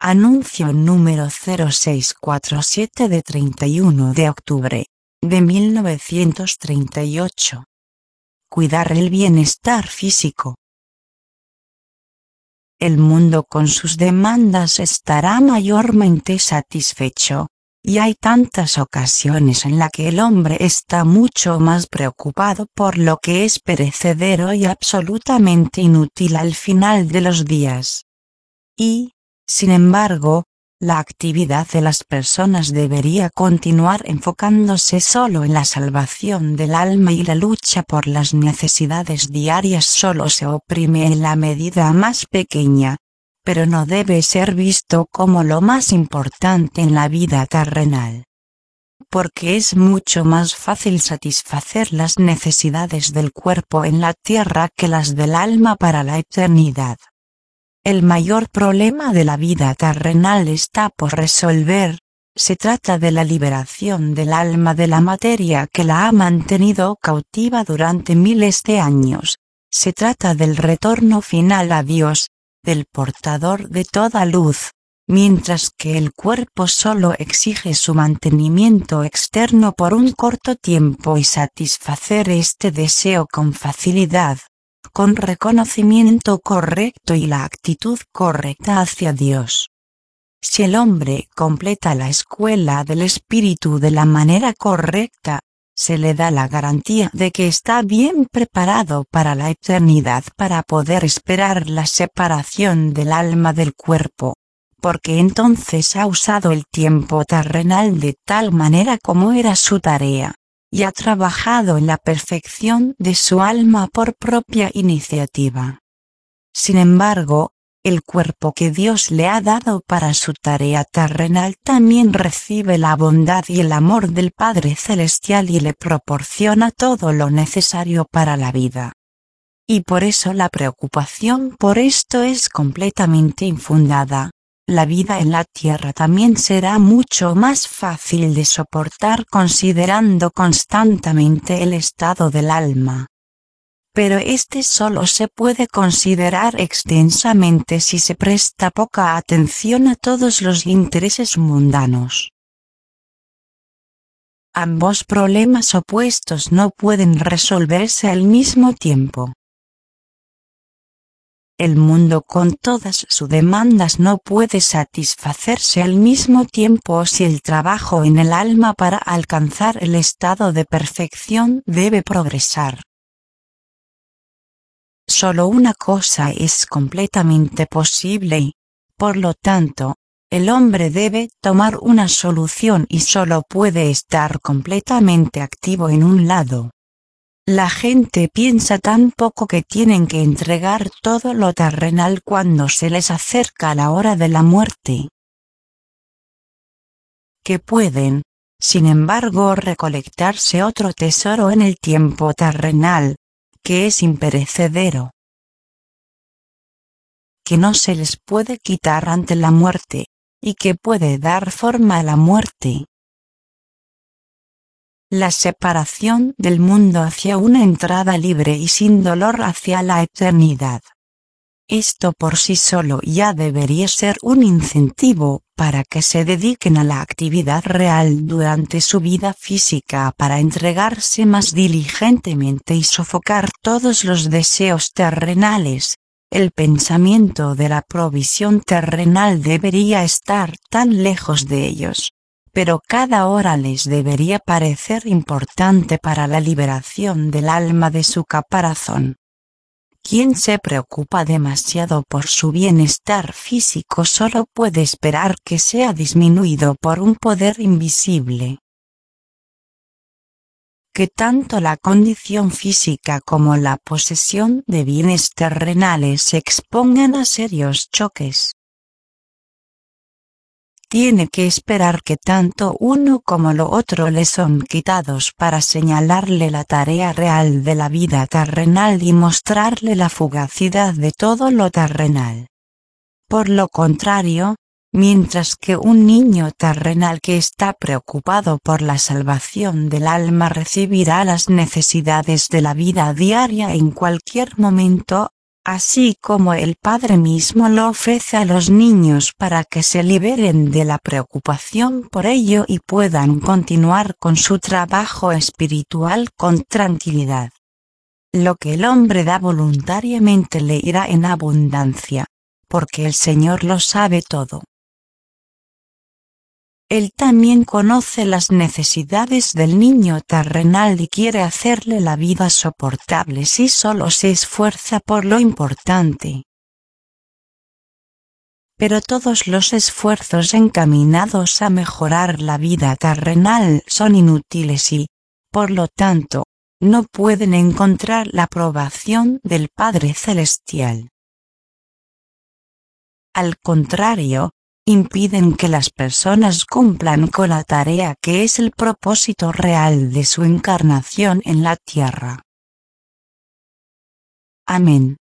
Anuncio número 0647 de 31 de octubre de 1938. Cuidar el bienestar físico. El mundo con sus demandas estará mayormente satisfecho, y hay tantas ocasiones en las que el hombre está mucho más preocupado por lo que es perecedero y absolutamente inútil al final de los días. Y, sin embargo, la actividad de las personas debería continuar enfocándose solo en la salvación del alma, y la lucha por las necesidades diarias solo se oprime en la medida más pequeña, pero no debe ser visto como lo más importante en la vida terrenal. Porque es mucho más fácil satisfacer las necesidades del cuerpo en la tierra que las del alma para la eternidad. El mayor problema de la vida terrenal está por resolver. Se trata de la liberación del alma de la materia que la ha mantenido cautiva durante miles de años. Se trata del retorno final a Dios, del portador de toda luz, mientras que el cuerpo solo exige su mantenimiento externo por un corto tiempo y satisfacer este deseo con facilidad, con reconocimiento correcto y la actitud correcta hacia Dios. Si el hombre completa la escuela del espíritu de la manera correcta, se le da la garantía de que está bien preparado para la eternidad, para poder esperar la separación del alma del cuerpo, porque entonces ha usado el tiempo terrenal de tal manera como era su tarea, y ha trabajado en la perfección de su alma por propia iniciativa. Sin embargo, el cuerpo que Dios le ha dado para su tarea terrenal también recibe la bondad y el amor del Padre Celestial y le proporciona todo lo necesario para la vida. Y por eso la preocupación por esto es completamente infundada. La vida en la tierra también será mucho más fácil de soportar considerando constantemente el estado del alma. Pero este solo se puede considerar extensamente si se presta poca atención a todos los intereses mundanos. Ambos problemas opuestos no pueden resolverse al mismo tiempo. El mundo con todas sus demandas no puede satisfacerse al mismo tiempo si el trabajo en el alma para alcanzar el estado de perfección debe progresar. Solo una cosa es completamente posible y, por lo tanto, el hombre debe tomar una solución y solo puede estar completamente activo en un lado. La gente piensa tan poco que tienen que entregar todo lo terrenal cuando se les acerca la hora de la muerte. Que pueden, sin embargo, recolectarse otro tesoro en el tiempo terrenal, que es imperecedero, que no se les puede quitar ante la muerte, y que puede dar forma a la muerte. La separación del mundo hacia una entrada libre y sin dolor hacia la eternidad. Esto por sí solo ya debería ser un incentivo para que se dediquen a la actividad real durante su vida física, para entregarse más diligentemente y sofocar todos los deseos terrenales. El pensamiento de la provisión terrenal debería estar tan lejos de ellos, pero cada hora les debería parecer importante para la liberación del alma de su caparazón. Quien se preocupa demasiado por su bienestar físico solo puede esperar que sea disminuido por un poder invisible. Que tanto la condición física como la posesión de bienes terrenales se expongan a serios choques. Tiene que esperar que tanto uno como lo otro le son quitados para señalarle la tarea real de la vida terrenal y mostrarle la fugacidad de todo lo terrenal. Por lo contrario, mientras que un niño terrenal que está preocupado por la salvación del alma recibirá las necesidades de la vida diaria en cualquier momento, así como el Padre mismo lo ofrece a los niños para que se liberen de la preocupación por ello y puedan continuar con su trabajo espiritual con tranquilidad. Lo que el hombre da voluntariamente le irá en abundancia, porque el Señor lo sabe todo. Él también conoce las necesidades del niño terrenal y quiere hacerle la vida soportable si solo se esfuerza por lo importante. Pero todos los esfuerzos encaminados a mejorar la vida terrenal son inútiles y, por lo tanto, no pueden encontrar la aprobación del Padre Celestial. Al contrario, impiden que las personas cumplan con la tarea que es el propósito real de su encarnación en la tierra. Amén.